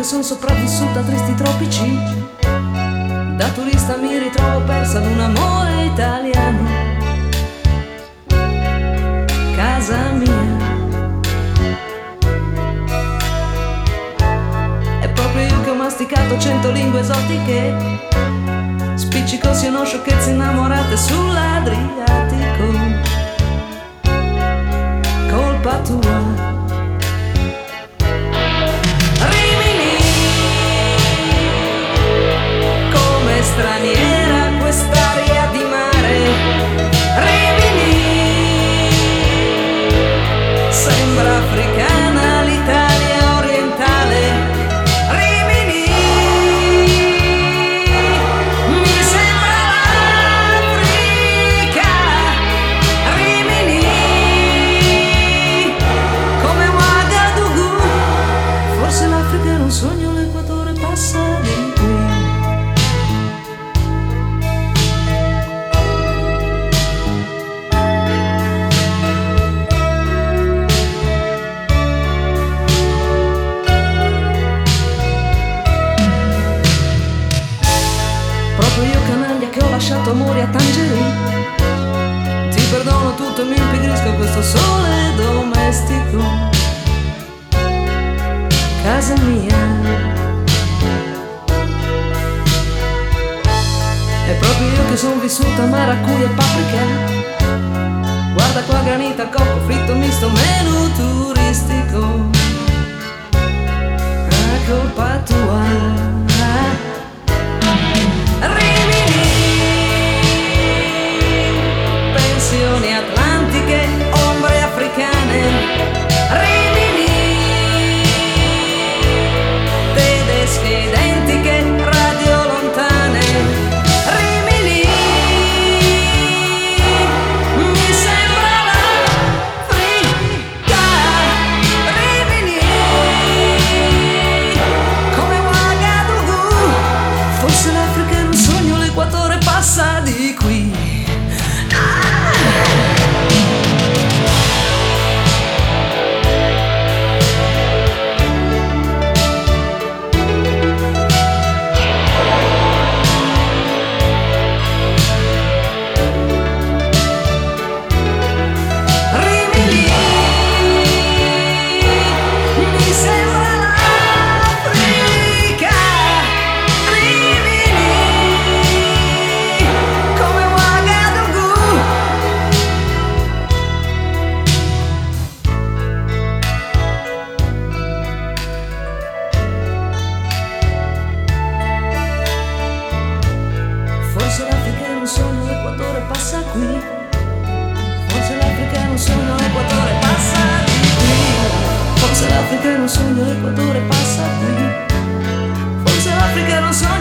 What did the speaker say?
che sono sopravvissuta a tristi tropici. Da turista mi ritrovo persa ad un amore italiano. Casa mia. È proprio io che ho masticato 100 lingue esotiche, spiccicosi e non sciocchezze innamorate sull'Adriatico. Colpa tua. Straniera quest'aria di mare, Rimini, sembra africana l'Italia orientale, Rimini, mi sembra l'Africa, Rimini, come Ouagadougou, forse l'Africa era un sogno, l'Equatore passa di qui. Io canaglia che ho lasciato amori a Tangerine, ti perdono tutto e mi impigrisco a questo sole domestico. Casa mia. È proprio io che sono vissuta a maracuja e paprika. Guarda qua granita, cocco fritto misto, menù turistico. È colpa tua. Atlantiche, ombre africane, Rimini, tedesche identiche, radio lontane, Rimini, mi sembra l'Africa, Rimini, come Ouagadougou, forse l'Africa è un sogno, l'Equatore passa di qui. Forse l'Africa è un sogno, l'Equatore passa qui. Forse l'Africa è un sogno, l'Equatore passa di qui. Forse l'Africa è un sogno, l'Equatore passa qui. Forse l'Africa è un sogno.